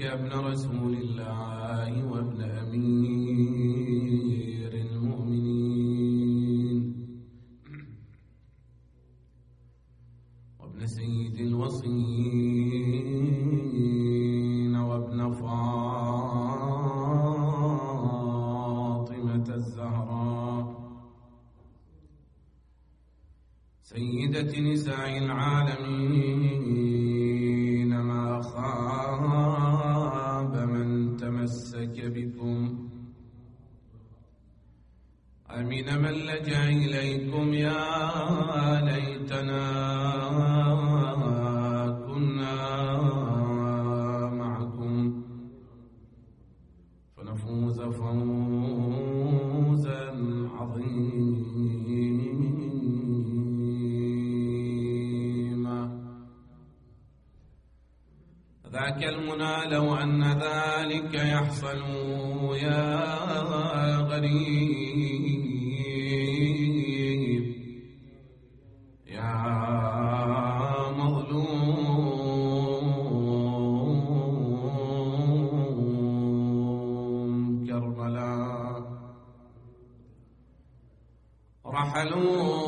يا ابن رسول الله وابن أمير المؤمنين وابن سيد الوصيين وابن فاطمة الزهراء سيدة نساء العالمين، ما خاب من تمسك بكم، أمن من لجأ إليكم. يا ليتنا كنا معكم فنفوز فوزا عظيما. ذاك المنى لو أن ذلك يحصل يا غريب يا مظلوم كربلاء. رحلوا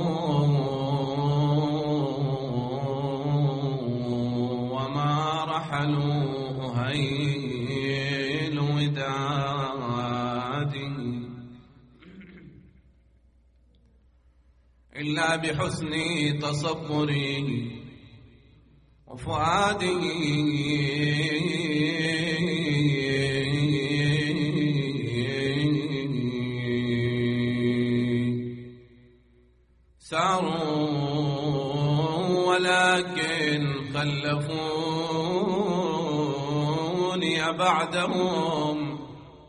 هيل ودادي إلا بحسن تصبري وفؤادي. ساروا ولكن خلفوني بعدهم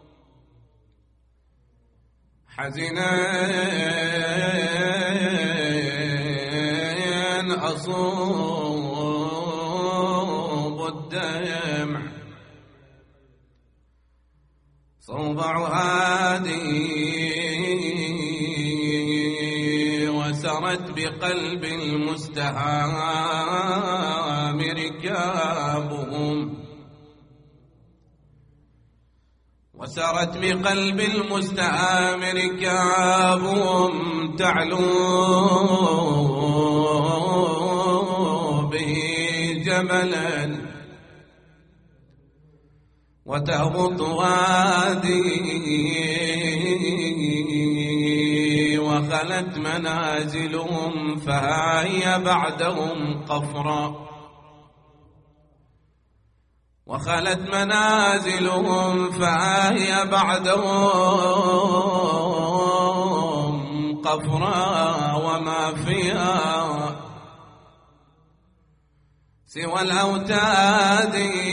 حزنا أصوب الدمع صوب عهادي. وسرت بقلب المستهام ركابهم، وسرت بقلب المستهام ركابهم تعلو به جبلا وتهبط وادي. وخلت منازلهم فهي بعدهم قفرا، وخلت منازلهم فهي بعدهم قفرا. وما فيها سوى الأوتاد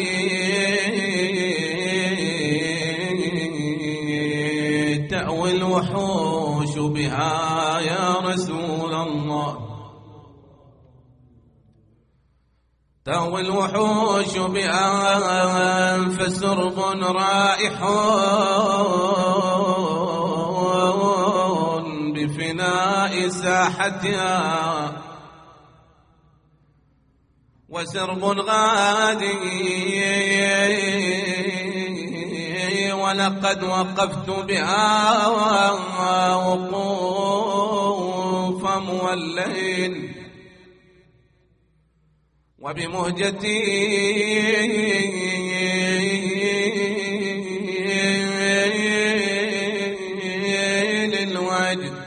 تأوي الوحوش بها يا رسول الله، تأوي الوحوش بها. فسرب رائح بفناء ساحتها، وسرب غادي ولقد وقفت بها وقوفا مولين. وبمهجتي للوجد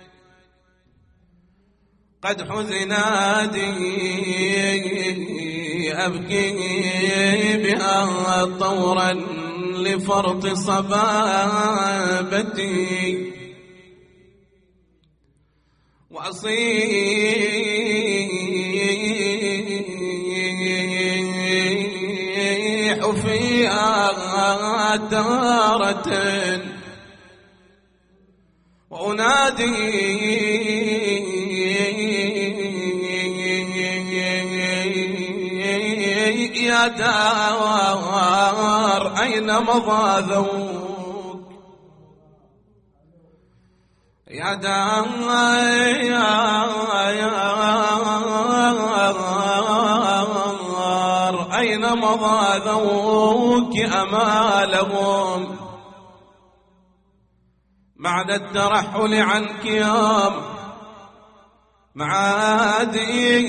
قد حزنادي أبكي بها طورا لفرط صبابتي. وأصيح فيها تارة وأنادي يا دار أين مضى ذوق، يا دار أين مضى ذوك أمالهم بعد الترحل عنك يوم معادي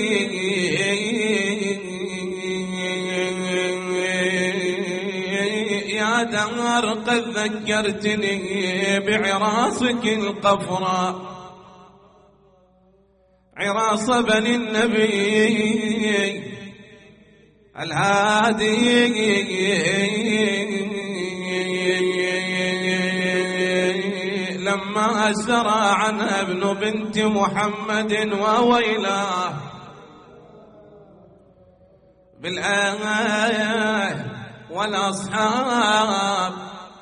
يا دار قد ذكرتني بعراسك القفراء عراس بني النبي الهادي لما أسرى عنها ابن بنت محمد وويلاه بالآية والأصحاب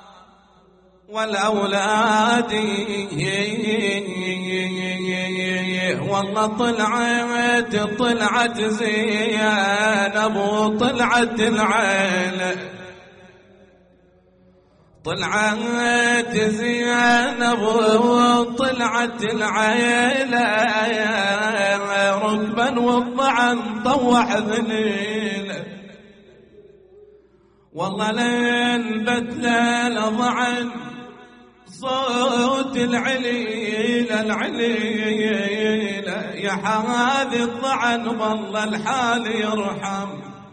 والأولاد والله طلعت زينب وطلعت العيلة طلعت زينب وطلعت العيلة ركبا والضعن طوح ذليل والله لين بتلال ضعن صوت العليلة يا حاذي الضعن والله الحال يرحم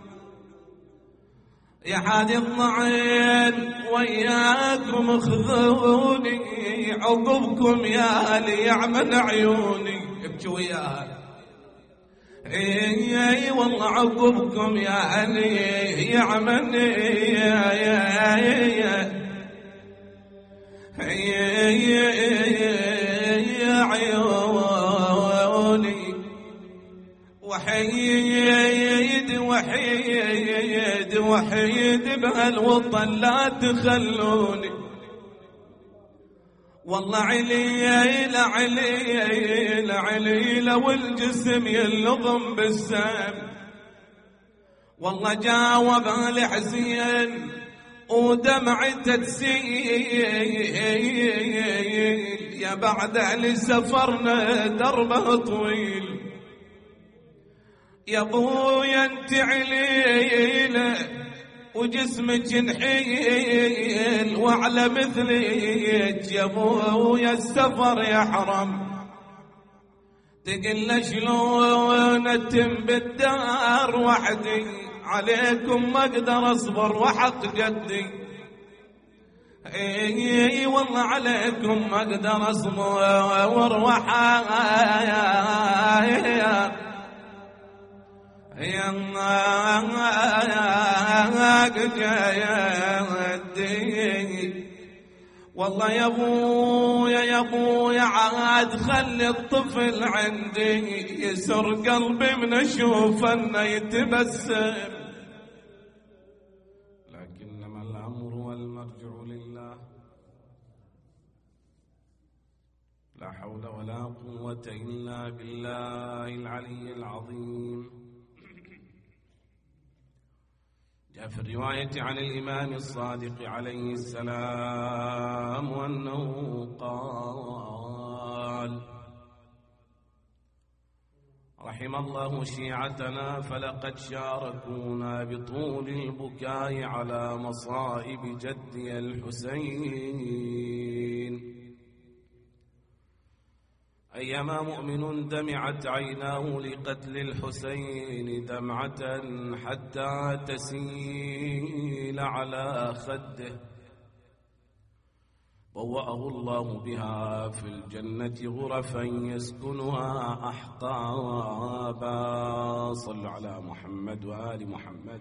يا حادي الضعن وياكم خذوني عقبكم يا لي يعمل عيوني ابكي وياها اي والله عقبكم يا لي يعمل يا عيوني وحيد بهالوطن لا تخلوني والله عليلة والجسم يلضم بالسم والله جاوب الحسين ودمعته تسيل يا بعد لسفرنا دربه طويل يا ابويا انت عليلة وجسمك نحيل وعلى مثلك يا ابويا السفر يحرم تقل شلون اتم بالدار وحدي عليكم ما اقدر اصبر وحق جدي اي والله عليكم ما اقدر اصبر وحق يا جدي والله يا ابويا عاد خلي الطفل عندي يسر قلبي من اشوف انه يتبسم لكنما الامر والمرجع لله لا حول ولا قوة الا بالله العلي العظيم. جاء في الرواية عن الإمام الصادق عليه السلام أنه قال: رحم الله شيعتنا فلقد شاركونا بطول البكاء على مصائب جدي الحسين. أيما مؤمن دمعت عيناه لقتل الحسين دمعة حتى تسيل على خده بوأه الله بها في الجنة غرفا يسكنها أحقابا. صلوا على محمد وآل محمد.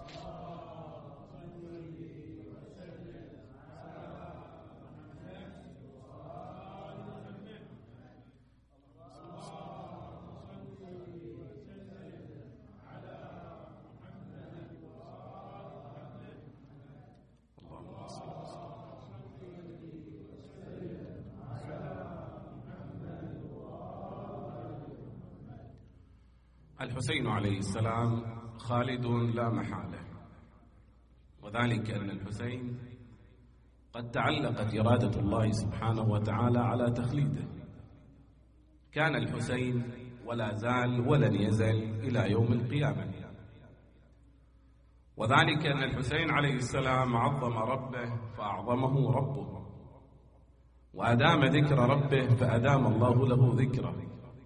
الحسين عليه السلام خالد لا محالة، وذلك أن الحسين قد تعلقت إرادة الله سبحانه وتعالى على تخليده. كان الحسين ولا زال ولن يزل إلى يوم القيامة، وذلك أن الحسين عليه السلام عظم ربه فأعظمه ربه، وأدام ذكر ربه فأدام الله له ذكره.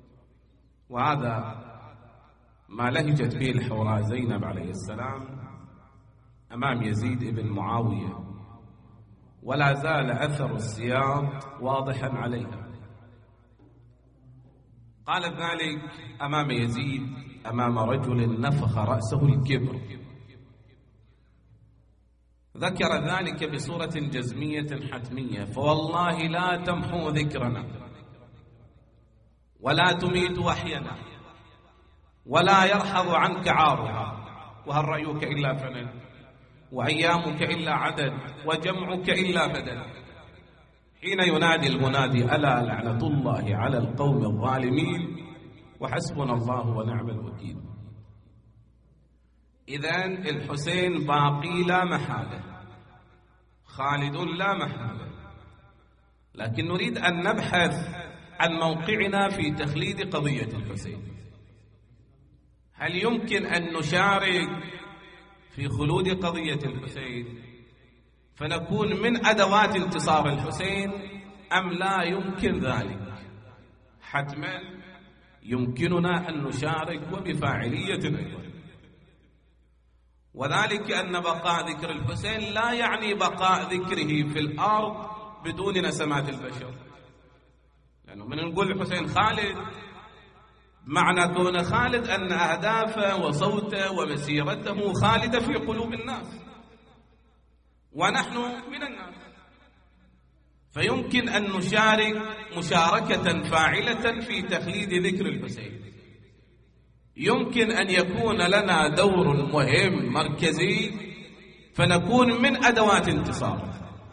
وهذا ما لهجت به الحوراء زينب عليه السلام أمام يزيد بن معاوية، ولا زال أثر السياط واضحا عليها. قالت ذلك أمام يزيد، أمام رجل نفخ رأسه الكبر. ذكر ذلك بصورة جزمية حتمية: فوالله لا تمحو ذكرنا ولا تميت وحينا ولا يرحض عنك عارها، وهل رأيك إلا فنن وأيامك إلا عدد وجمعك إلا بدل. حين ينادي المنادي: ألا لعنة الله على القوم الظالمين وحسبنا الله ونعم الوكيل. إذن الحسين باقي لا محالة، خالد لا محالة، لكن نريد أن نبحث عن موقعنا في تخليد قضية الحسين. هل يمكن أن نشارك في خلود قضية الحسين فنكون من أدوات انتصار الحسين أم لا يمكن ذلك؟ حتما يمكننا أن نشارك وبفاعلية أيضا، وذلك أن بقاء ذكر الحسين لا يعني بقاء ذكره في الأرض بدون نسمات البشر، لأنه من نقول الحسين خالد معنى كون خالد أن أهدافه وصوته ومسيرته خالدة في قلوب الناس، ونحن من الناس، فيمكن أن نشارك مشاركة فاعلة في تخليد ذكر الحسين. يمكن أن يكون لنا دور مهم مركزي فنكون من أدوات انتصاره.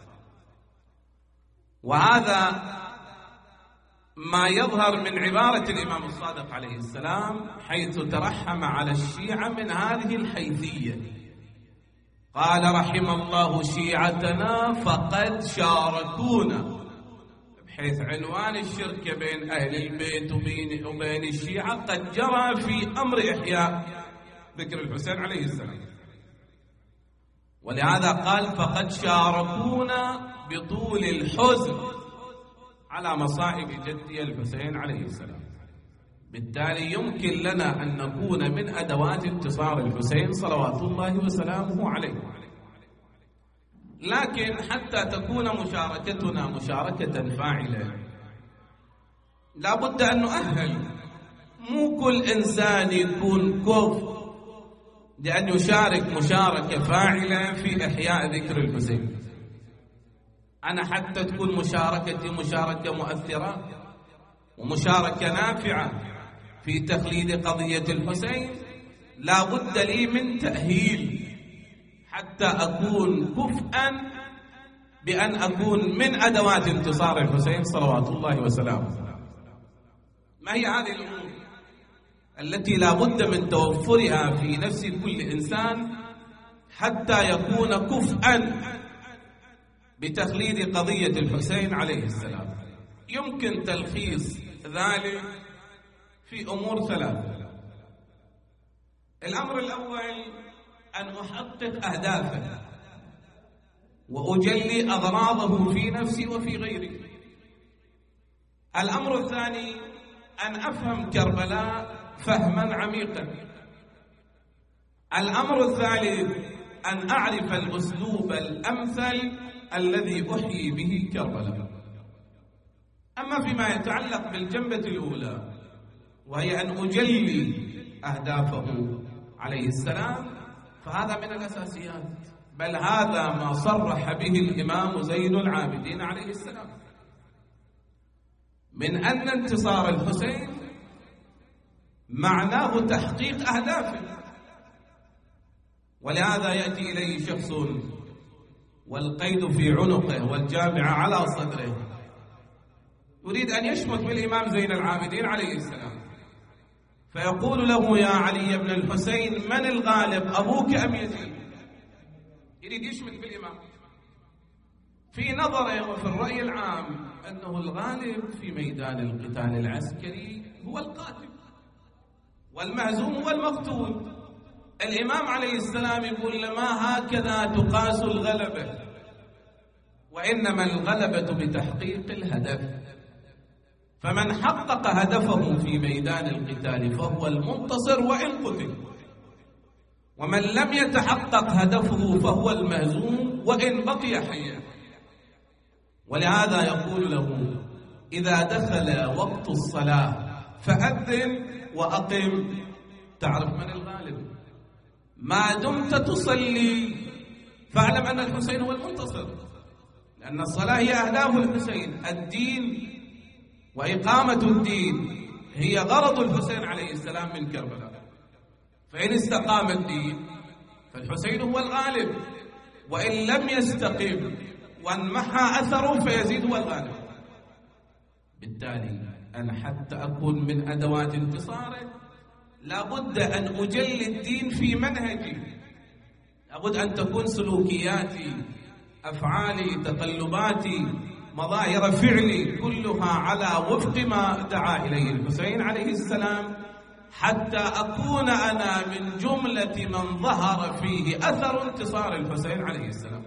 وهذا ما يظهر من عبارة الإمام الصادق عليه السلام حيث ترحم على الشيعة من هذه الحيثية. قال: رحم الله شيعتنا فقد شاركونا، بحيث عنوان الشركة بين أهل البيت وبين الشيعة قد جرى في أمر إحياء ذكر الحسين عليه السلام، ولهذا قال: فقد شاركونا بطول الحزن على مصائب جدي الحسين عليه السلام. بالتالي يمكن لنا أن نكون من أدوات انتصار الحسين صلوات الله وسلامه عليه. لكن حتى تكون مشاركتنا مشاركة فاعلة لا بد أن نؤهل. مو كل إنسان يكون كفء لأن يشارك مشاركة فاعلة في إحياء ذكر الحسين. أنا حتى تكون مشاركتي مشاركة مؤثرة ومشاركة نافعة في تخليد قضية الحسين لا بد لي من تأهيل حتى أكون كفءا بأن أكون من أدوات انتصار الحسين صلوات الله وسلامه. ما هي هذه الأمور التي لا بد من توفرها في نفس كل إنسان حتى يكون كفءا بتخليد قضية الحسين عليه السلام؟ يمكن تلخيص ذلك في أمور ثلاثة. الأمر الأول أن أحقق أهدافه وأجلي أغراضه في نفسي وفي غيري. الأمر الثاني أن أفهم كربلاء فهما عميقا. الأمر الثالث أن أعرف الأسلوب الأمثل الذي أحيي به كربلاء. أما فيما يتعلق بالجنبة الأولى وهي أن أجلي أهدافه عليه السلام فهذا من الأساسيات، بل هذا ما صرح به الإمام زين العابدين عليه السلام من أن انتصار الحسين معناه تحقيق أهدافه. ولهذا يأتي إليه شخص والقيد في عنقه والجامعة على صدره يريد أن يشمت بالإمام زين العابدين عليه السلام، فيقول له: يا علي بن الحسين من الغالب أبوك أم يزيد؟ يريد يشمت بالإمام. في نظره وفي الرأي العام أنه الغالب في ميدان القتال العسكري هو القاتل والمهزوم والمقتول، الإمام عليه السلام يقول ما هكذا تقاس الغلبة، وإنما الغلبة بتحقيق الهدف، فمن حقق هدفه في ميدان القتال فهو المنتصر وإن قتل، ومن لم يتحقق هدفه فهو المهزوم وإن بقي حيا. ولهذا يقول له إذا دخل وقت الصلاة فأذن وأقم، تعرف من الغالب. ما دمت تصلي فاعلم أن الحسين هو المنتصر، لأن الصلاة هي أهداف الحسين، الدين وإقامة الدين هي غرض الحسين عليه السلام من كربلاء. فإن استقام الدين فالحسين هو الغالب، وإن لم يستقم وانمحى أثره فيزيد هو الغالب. بالتالي أنا حتى أكون من أدوات انتصاره لابد أن أجل الدين في منهجي، لابد أن تكون سلوكياتي، أفعالي، تقلباتي، مظاهر فعلي كلها على وفق ما دعا إليه الحسين عليه السلام، حتى أكون أنا من جملة من ظهر فيه أثر انتصار الحسين عليه السلام.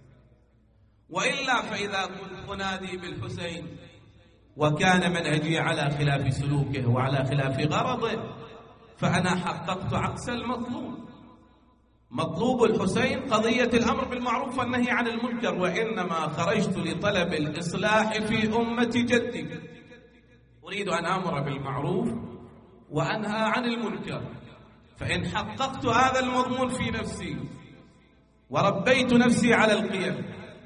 وإلا فإذا كنت أنادي بالحسين وكان منهجي على خلاف سلوكه وعلى خلاف غرضه فأنا حققت عكس المطلوب. مطلوب الحسين قضية الأمر بالمعروف والنهي عن المنكر، وإنما خرجت لطلب الإصلاح في أمة جدي، أريد أن أمر بالمعروف وأنهى عن المنكر. فإن حققت هذا المضمون في نفسي وربيت نفسي على القيم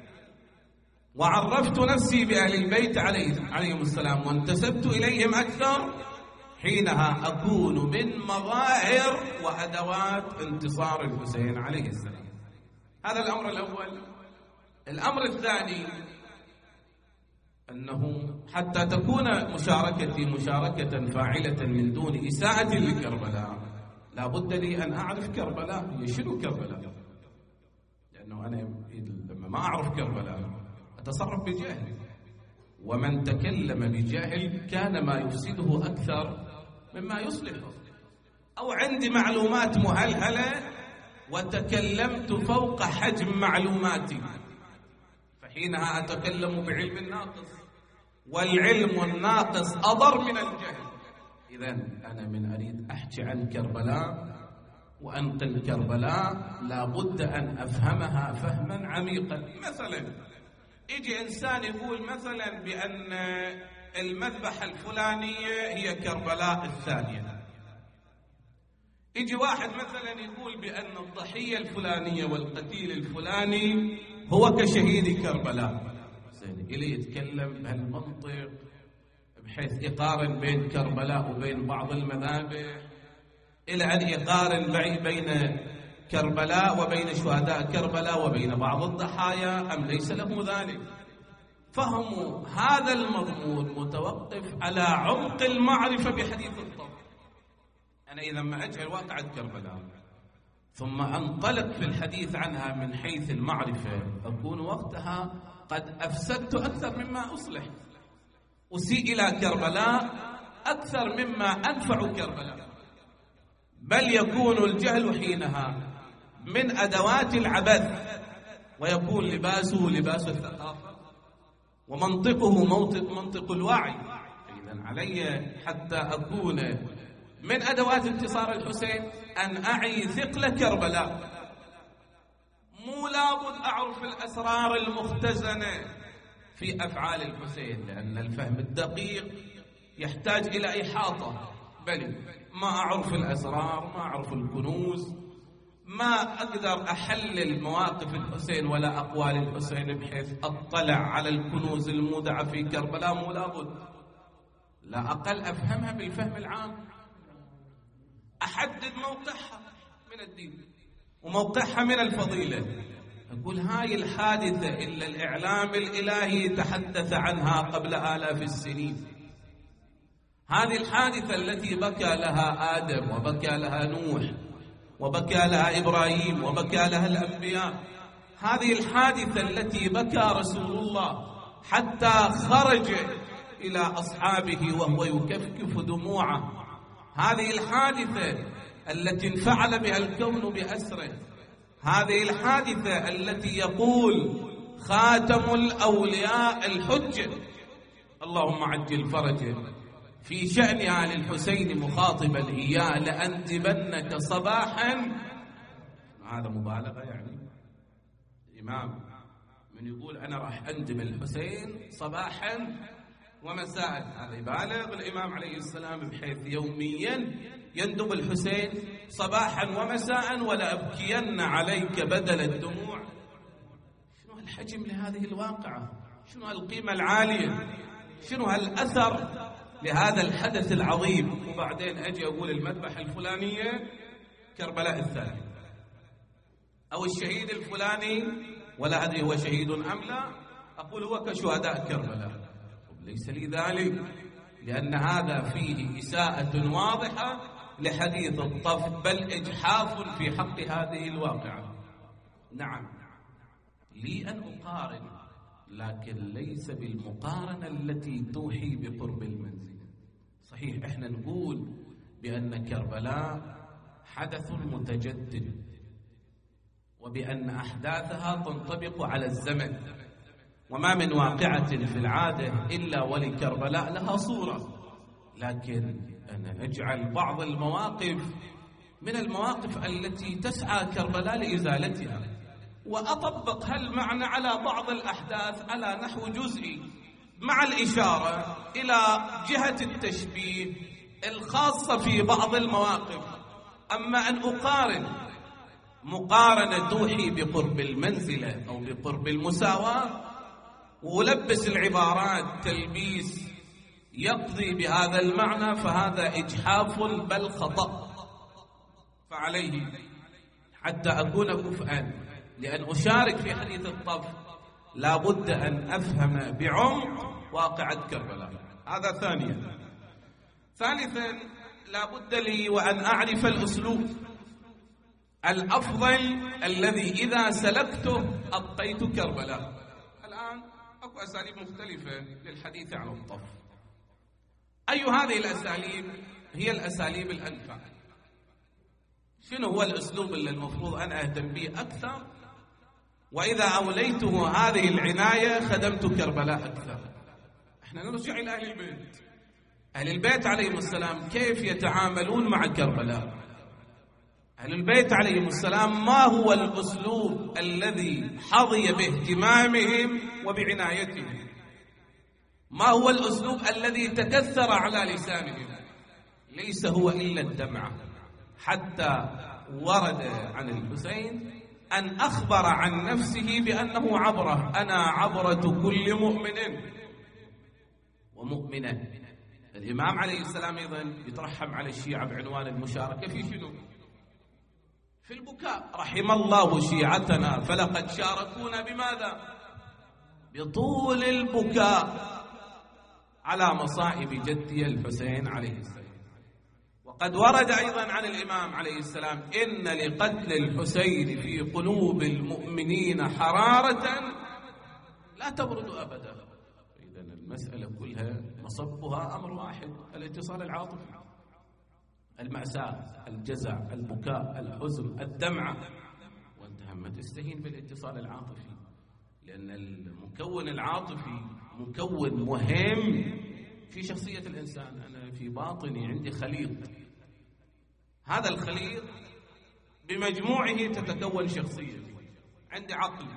وعرفت نفسي بأهل البيت عليهم السلام وانتسبت إليهم أكثر، حينها أكون من مظاهر وأدوات انتصار الحسين عليه السلام. هذا الأمر الأول. الأمر الثاني أنه حتى تكون مشاركتي مشاركة فاعلة من دون إساءة لكربلاء لابد لي أن أعرف كربلاء هي شنو كربلاء، لأنه أنا لما ما أعرف كربلاء أتصرف بجهل، ومن تكلم بجهل كان ما يفسده أكثر مما يصلحه. أو عندي معلومات مهلهلة وتكلمت فوق حجم معلوماتي، فحينها أتكلم بعلم ناقص، والعلم الناقص أضر من الجهل. إذن أنا من أريد أحكي عن كربلاء وأنقل كربلاء لابد أن أفهمها فهما عميقا. مثلا يجي إنسان يقول مثلا بأن المذبحة الفلانية هي كربلاء الثانية، يجي واحد مثلا يقول بأن الضحية الفلانية والقتيل الفلاني هو كشهيد كربلاء، إلي يتكلم بهالمنطق بحيث يقارن بين كربلاء وبين بعض المذابح، إلى أن يقارن بين كربلاء وبين شهداء كربلاء وبين بعض الضحايا، أم ليس له ذلك؟ فهم هذا المضمون متوقف على عمق المعرفة بحديث الطب. أنا إذا ما أجهل واقعة كربلاء ثم أنطلق في الحديث عنها من حيث المعرفة أكون وقتها قد أفسدت أكثر مما أصلح، أسيء إلى كربلاء أكثر مما أنفع كربلاء، بل يكون الجهل حينها من أدوات العبث، ويكون لباسه لباس الثقافة ومنطقه منطق الوعي. إذن علي حتى أكون من أدوات انتصار الحسين أن أعي ثقل كربلاء، مو لابد أعرف الأسرار المختزنة في أفعال الحسين، لأن الفهم الدقيق يحتاج إلى إحاطة، بل ما أعرف الأسرار، ما أعرف الكنوز، ما أقدر أحلل مواقف الحسين ولا أقوال الحسين بحيث أطلع على الكنوز المودعة في كربلاء، مو لابد، لا أقل أفهمها بالفهم العام، أحدد موقعها من الدين وموقعها من الفضيلة. أقول هاي الحادثة إلا الإعلام الإلهي تحدث عنها قبل آلاف السنين، هذه الحادثة التي بكى لها آدم وبكى لها نوح وبكى لها إبراهيم وبكى لها الأنبياء، هذه الحادثة التي بكى رسول الله حتى خرج إلى أصحابه وهو يكفكف دموعه، هذه الحادثة التي انفعل بها الكون بأسره، هذه الحادثة التي يقول خاتم الأولياء الحجة اللهم عجل فرجه في شأن آل الحسين مخاطبا إياه لأنتبنك صباحا. هذا مبالغة يعني؟ الإمام من يقول أنا راح أندب الحسين صباحا ومساء، هذا يبالغ الإمام عليه السلام بحيث يوميا يندب الحسين صباحا ومساء ولا أبكين عليك بدل الدموع. شنو الحجم لهذه الواقعة؟ شنو القيمة العالية؟ شنو هالأثر لهذا الحدث العظيم؟ وبعدين أجي أقول المذبحة الفلانية كربلاء الثاني أو الشهيد الفلاني ولا أدري هو شهيد أم لا، أقول هو كشهداء كربلاء. ليس لي ذلك، لأن هذا فيه إساءة واضحة لحديث الطف، بل إجحاف في حق هذه الواقعة. نعم لي أن أقارن، لكن ليس بالمقارنة التي توحي بقرب المنزل. صحيح إحنا نقول بأن كربلاء حدث متجدد، وبأن أحداثها تنطبق على الزمن، وما من واقعة في العادة إلا ولكربلاء لها صورة. لكن أنا أجعل بعض المواقف من المواقف التي تسعى كربلاء لإزالتها، وأطبق هالمعنى على بعض الأحداث على نحو جزئي، مع الإشارة إلى جهة التشبيه الخاصة في بعض المواقف. أما أن أقارن مقارنة توحي بقرب المنزلة أو بقرب المساواة ولبس العبارات تلبيس يقضي بهذا المعنى، فهذا إجحاف بل خطأ. فعليه حتى أكون كفءا لأن أشارك في حديث الطف لا بد أن أفهم بعمق واقعة كربلاء. هذا ثانيا. ثالثا لا بد لي وأن أعرف الأسلوب الأفضل الذي إذا سلكته أبقيت كربلاء. الآن أكو أساليب مختلفة للحديث عن الطف. أي هذه الأساليب هي الأساليب الأنفع؟ شنو هو الأسلوب اللي المفروض أنا أهتم به أكثر؟ وإذا أوليته هذه العناية خدمت كربلاء أكثر. احنا نرجع إلى أهل البيت. أهل البيت عليهم السلام كيف يتعاملون مع كربلاء؟ أهل البيت عليهم السلام ما هو الأسلوب الذي حظي باهتمامهم وبعنايتهم؟ ما هو الأسلوب الذي تكثر على لسانهم؟ ليس هو إلا الدمعة. حتى ورد عن الحسين أن أخبر عن نفسه بأنه عبرة، أنا عبرة كل مؤمن ومؤمنة. الإمام عليه السلام أيضا يترحم على الشيعة بعنوان المشاركة في شنو؟ في البكاء. رحم الله شيعتنا فلقد شاركونا بماذا؟ بطول البكاء على مصائب جدي الحسين عليه السلام. وقد ورد أيضا عن الإمام عليه السلام إن لقتل الحسين في قلوب المؤمنين حرارة لا تبرد أبدا. إذا المسألة كلها مصبها أمر واحد، الاتصال العاطفي، المأساة، الجزع، البكاء، الحزن، الدمعة. وانت هم تستهين بالاتصال العاطفي، لأن المكون العاطفي مكون مهم في شخصية الإنسان. أنا في باطني عندي خليط، هذا الخليط بمجموعه تتكون شخصيتي. عندي عقل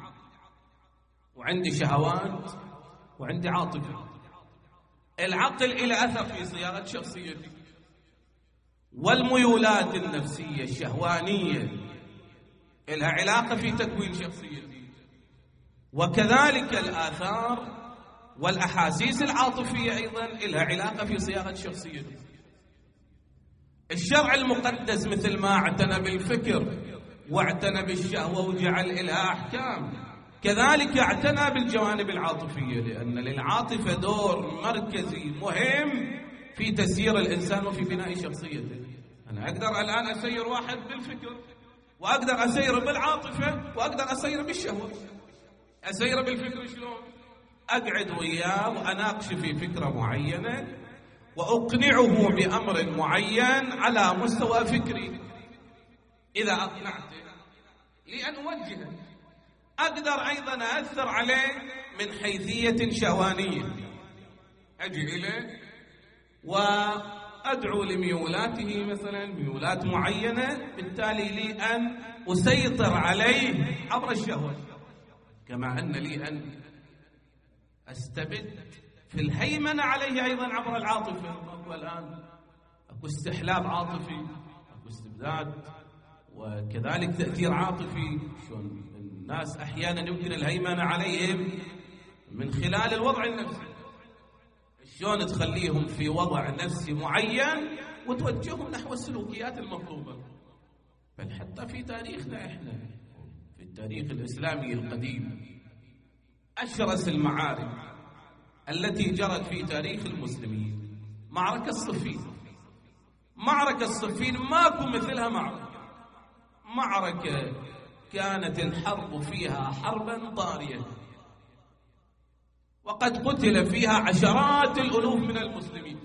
وعندي شهوات وعندي عاطفة. العقل إلى أثر في صياغة شخصيتي، والميولات النفسية الشهوانية لها علاقة في تكوين شخصيتي، وكذلك الآثار والأحاسيس العاطفية أيضا لها علاقة في صياغة شخصيتي. الشرع المقدس مثل ما اعتنى بالفكر واعتنى بالشهوة وجعل لها أحكام، كذلك اعتنى بالجوانب العاطفية، لأن للعاطفة دور مركزي مهم في تسيير الإنسان وفي بناء شخصيته. أنا أقدر الآن أسير واحد بالفكر، وأقدر أسير بالعاطفة، وأقدر أسير بالشهوة. أسير بالفكر شلون؟ أقعد وياه وأناقش في فكرة معينة وأقنعه بأمر معين على مستوى فكري، إذا أقنعته لأن أوجهه، أقدر أيضا أأثر عليه من حيثية شهوانية، أجي إليه وأدعو لميولاته مثلا ميولات معينة، بالتالي لي أن أسيطر عليه عبر الشهوة، كما أن لي أن أستبد في الهيمنة عليه أيضا عبر العاطفة. والآن أكو استحلاب عاطفي، أكو استبداد، وكذلك تأثير عاطفي. شلون الناس أحيانا يمكن الهيمنة عليهم من خلال الوضع النفسي، شلون تخليهم في وضع نفسي معين وتوجههم نحو السلوكيات المطلوبة. بل حتى في تاريخنا احنا، في التاريخ الإسلامي القديم، أشرس المعارك التي جرت في تاريخ المسلمين معركة الصفين. معركة الصفين ماكو مثلها معركة كانت الحرب فيها حربا طارية، وقد قتل فيها عشرات الألوف من المسلمين.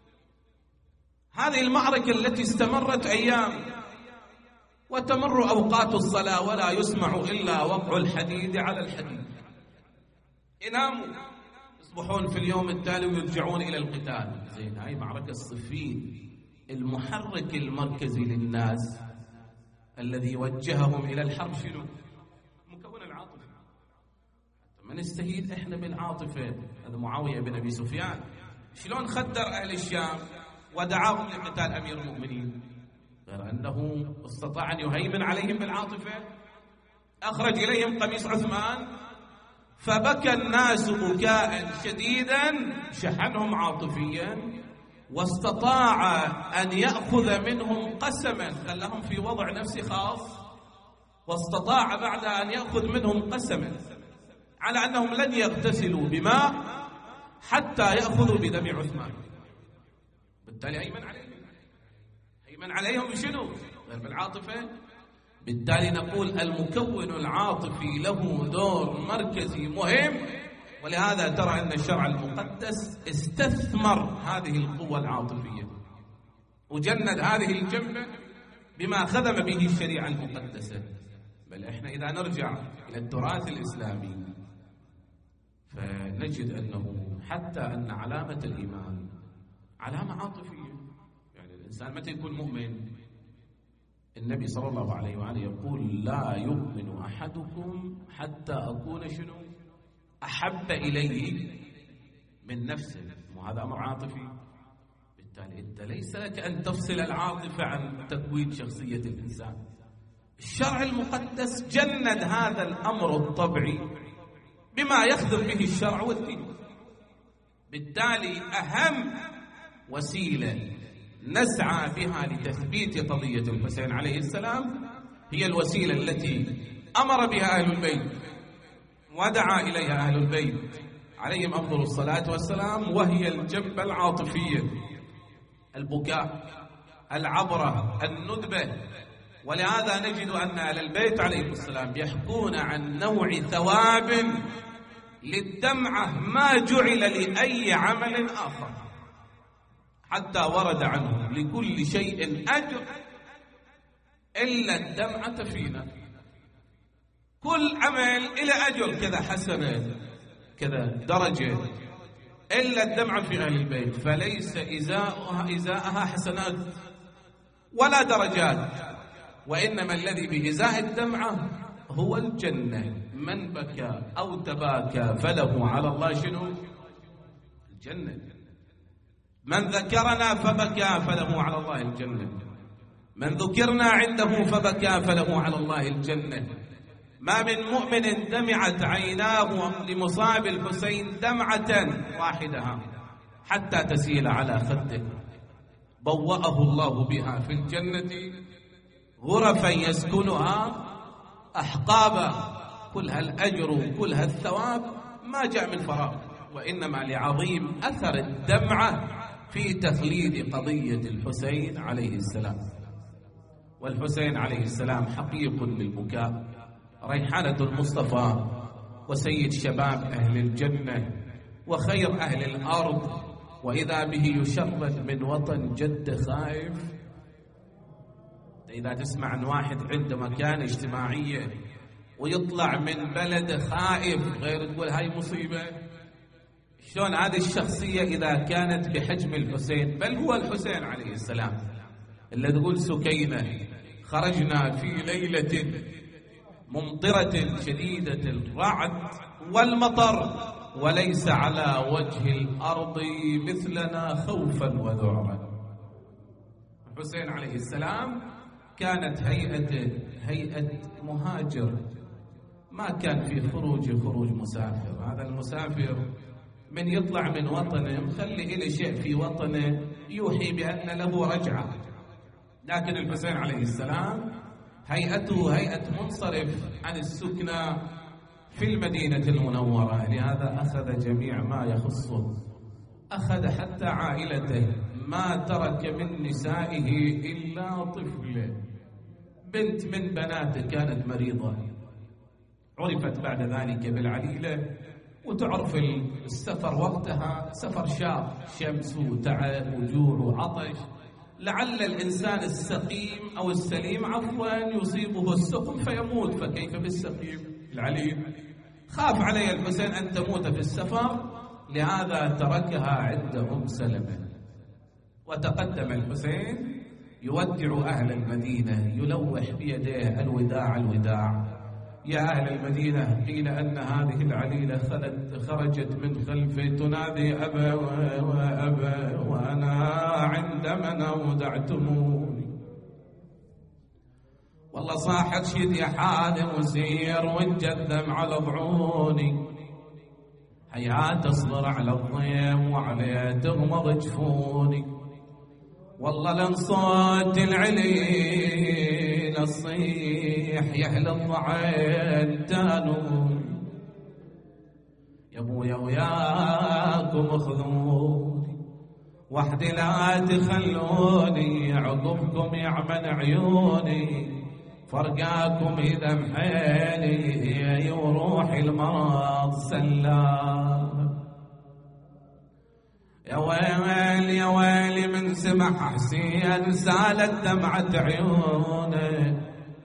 هذه المعركة التي استمرت أيام، وتمر أوقات الصلاة ولا يسمع إلا وقع الحديد على الحديد. يناموا يصبحون في اليوم التالي ويرجعون إلى القتال. زين، هاي معركة الصفين، المحرك المركزي للناس الذي وجههم إلى الحرب شنو؟ مكون العاطفة. ما نستهين إحنا بالعاطفة. هذا معاوية بن أبي سفيان شلون خدر أهل الشام ودعاهم لقتال أمير المؤمنين، غير أنه استطاع أن يهيمن عليهم بالعاطفة. أخرج إليهم قميص عثمان فبكى الناس بكاء شديدا، شحنهم عاطفيا، واستطاع أن يأخذ منهم قسما، خلهم في وضع نفسي خاص، واستطاع بعد أن يأخذ منهم قسما على أنهم لن يغتسلوا بماء حتى يأخذوا بدم عثمان. بالتالي أيمن عليهم بشنو؟ غير بالعاطفة. بالتالي نقول المكون العاطفي له دور مركزي مهم، ولهذا ترى أن الشرع المقدس استثمر هذه القوة العاطفية وجند هذه الجنبة بما خدم به الشريعة المقدسة. بل إحنا إذا نرجع إلى التراث الإسلامي فنجد أنه حتى أن علامة الإيمان علامة عاطفية. يعني الإنسان متى يكون مؤمن؟ النبي صلى الله عليه وآله يقول لا يؤمن أحدكم حتى أكون شنو؟ أحب إليه من نفسه. وهذا أمر عاطفي. بالتالي أنت ليس لك أن تفصل العاطفة عن تكوين شخصية الإنسان. الشرع المقدس جند هذا الأمر الطبيعي بما يخدم به الشرع والدين. بالتالي أهم وسيلة نسعى بها لتثبيت قضية الحسين عليه السلام هي الوسيلة التي أمر بها أهل البيت ودعا إليها أهل البيت عليهم أفضل الصلاة والسلام، وهي الجنبة العاطفية، البكاء، العبرة، الندبة. ولهذا نجد أن أهل البيت عليهم السلام يحكون عن نوع ثواب للدمعة ما جعل لأي عمل آخر، حتى ورد عنهم لكل شيء أجر إلا الدمعة فينا. كل عمل إلى أجر، كذا حسنة كذا درجة، إلا الدمعة في أهل البيت، فليس إزاءها حسنات ولا درجات، وإنما الذي بإزاء الدمعة هو الجنة. من بكى أو تباكى فله على الله شنو؟ الجنة. من ذكرنا فبكى فله على الله الجنة. من ذكرنا عنده فبكى فله على الله الجنة. ما من مؤمن دمعت عيناه لمصاب الحسين دمعة واحدة حتى تسيل على خده بوأه الله بها في الجنة غرفا يسكنها أحقابا. كل هالأجر وكل هالثواب ما جاء من فراغ، وإنما لعظيم أثر الدمعة في تخليد قضية الحسين عليه السلام. والحسين عليه السلام حقيق بالبكاء، ريحانة المصطفى وسيد شباب أهل الجنة وخير أهل الأرض، وإذا به يشرد من وطن جد خائف. إذا تسمع عن واحد عنده مكانة اجتماعية ويطلع من بلد خائف، غير تقول هاي مصيبة. شلون هذه الشخصية إذا كانت بحجم الحسين، بل هو الحسين عليه السلام اللي تقول سكينة: خرجنا في ليلة ممطرة شديدة الرعد والمطر وليس على وجه الأرض مثلنا خوفا وذعرا. الحسين عليه السلام كانت هيئة مهاجر، ما كان في خروج مسافر. هذا المسافر من يطلع من وطنه مخلي إلى شيء في وطنه يوحي بأن له رجعة، لكن الحسين عليه السلام هيئته هيئة منصرف عن السكنة في المدينة المنورة، لهذا أخذ جميع ما يخصه، أخذ حتى عائلته، ما ترك من نسائه إلا طفل، بنت من بناته كانت مريضة، عرفت بعد ذلك بالعليلة. وتعرف السفر وقتها سفر شاق، شمس وتعب وجوع وعطش، لعل الإنسان السقيم أو السليم عفوا يصيبه السقم فيموت، فكيف بالسقيم العليل؟ خاف علي الحسين أن تموت في السفر، لهذا تركها عند أم سلمة. وتقدم الحسين يودع أهل المدينة، يلوح بيديه: الوداع الوداع يا أهل المدينة، قيل أن هذه العليلة خرجت من خلفي تنادي أبا وأبا، وأنا عند من أودعتموني. والله صاح ارشد يا حالم وسير وتجذم على ضعوني، حياة تصبر على الضيم وعليه تغمض جفوني. والله لن صوت العليل الصيح يحل الضعين تانون، يا ابويا وياكم اخذوني وحدي لا تخلوني، عقبكم يعمل عيوني، فرقاكم إذا محيلي وروحي المرض سلام. يا ويل يا ويلي من سمح حسين سالت دمعة عيونه،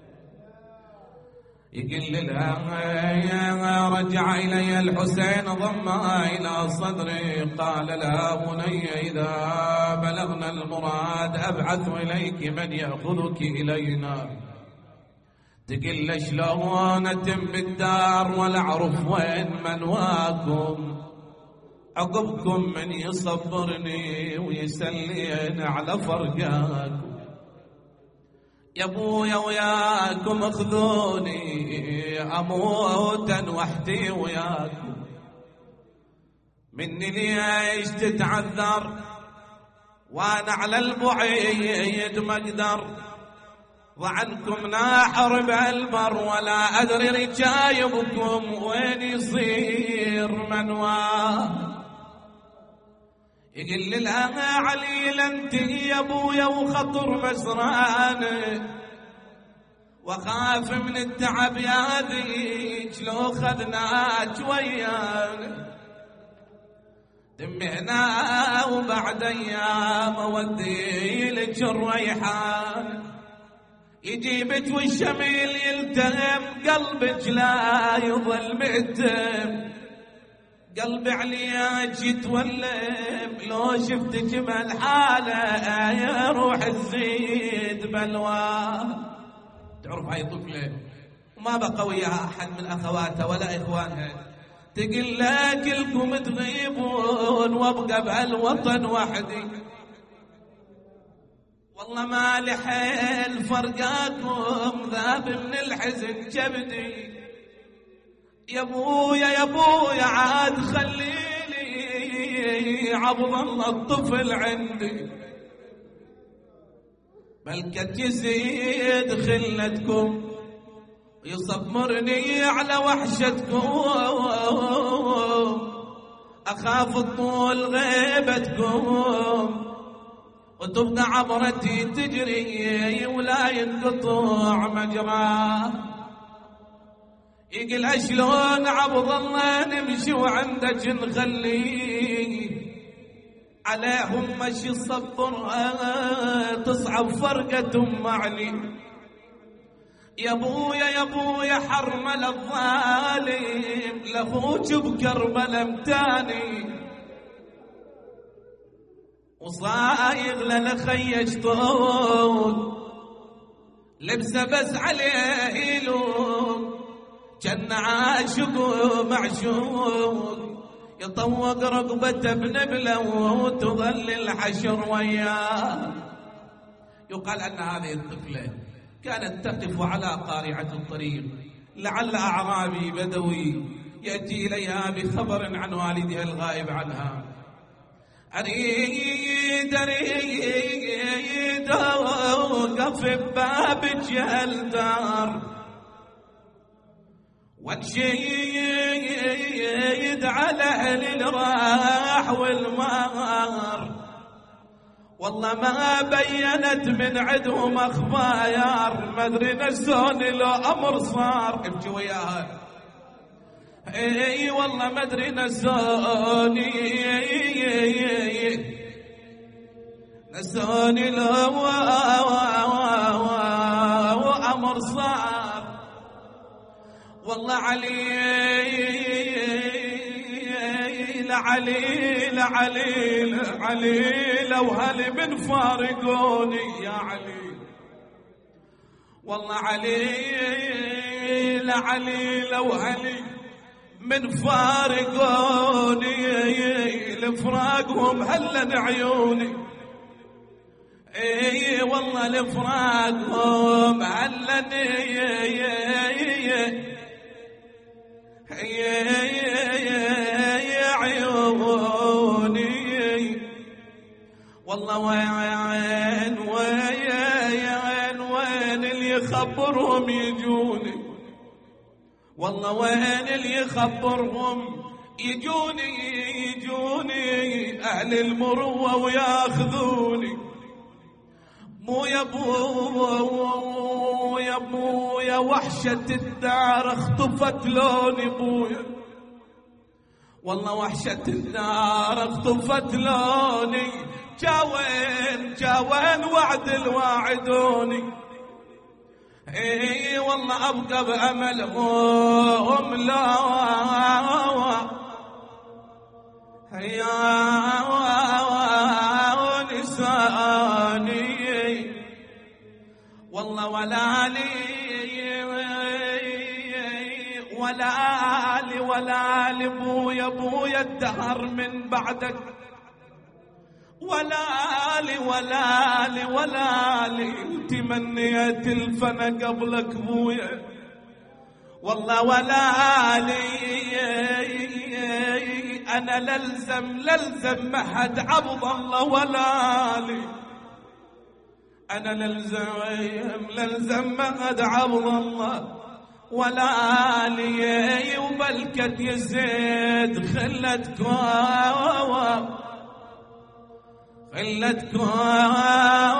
يقل لها رجع إلي الحسين ضمها إلى صدري، قال: لا بني إذا بلغنا المراد أبعث إليك من يأخذك إلينا. تقل شلون أتم بالدار ولا أعرف وين منواكم، عقبكم من يصبرني ويسلين على فرقاكم. يا ابويا وياكم اخذوني اموتا وحدي وياكم، مني ليش تتعذر وانا على البعيد ما اقدر، وعنكم ناحر بالبر ولا ادري رجايبكم وين يصير منواه. يقل لها: عليل انت يا ابويا وخطر مسراني، وخاف من التعب يا ذيك لو خذناك ويانا، دمي هنا وبعد ايام اودي لك الريحان، يجيبك والشميل يلتهم قلبك لا يظل مهتم، قلبي عليك يتولم لو شفتك بهالحالة يا روح تزيد بلوى. تعرف هاي طفلة وما بقى وياها أحد من أخواتها ولا إخوانها، تقول لا كلكم تغيبون وابقى بهالوطن وحدي، والله ما لحيل فرقاكم ذاب من الحزن كبدي. يا ابويا يا ابويا عاد خليلي عبد الله الطفل عندي، بلكت يزيد خلتكم يصبرني على وحشتكم، اخاف الطول غيبتكم وتبقى عبرتي تجري ولا ينقطع مجراه. يقول شلون عبد الله نمشي وعندك نخليه عليهم مشي الصبر تصعب فرقة أم علي. يا ابويا حرمل الظالم لاخوك بكربلا متاني، وصايغ للخيش طول لبسه بس عليه لوم، جن عاشق ومعشوق يطوق رقبته بنبله وتظل الحشر وياه. يقال أن هذه الطفلة كانت تقف على قارعة الطريق، لعل أعرابي بدوي يأتي إليها بخبر عن والدها الغائب عنها. أريد أوقف ببابك يا الدار، ونشيد على أهل الراح والمار، والله ما بينت من عندهم أخبار، ما أدري نسون لو أمر صار. ابكي وياها. اي والله ما أدري نسوني لو أمر صار، والله علي وهل من فارقوني يا علي، والله علي وهل من فارقوني، لفراقهم هلن عيوني. اي والله لفراقهم هلن عيوني، والله وين اللي يخبرهم يجوني، والله وين اللي يخبرهم يجوني أهل المروة وياخذوني. مو يا ابويا وحشة الدار اختفت لوني ابويا، والله وحشة الدار اختفت لوني، جاوين وعد الواعدوني. اي والله ابقى باملهم لا يا نساني، والله ولا لي ابويا الدهر من بعدك، ولا لي وتمنيت الفنا قبلك ابويا، والله ولا لي انا للزم محد عبد الله، ولا لي انا للزم محد عبد الله، ولا لي وبلكت يزيد خلتكم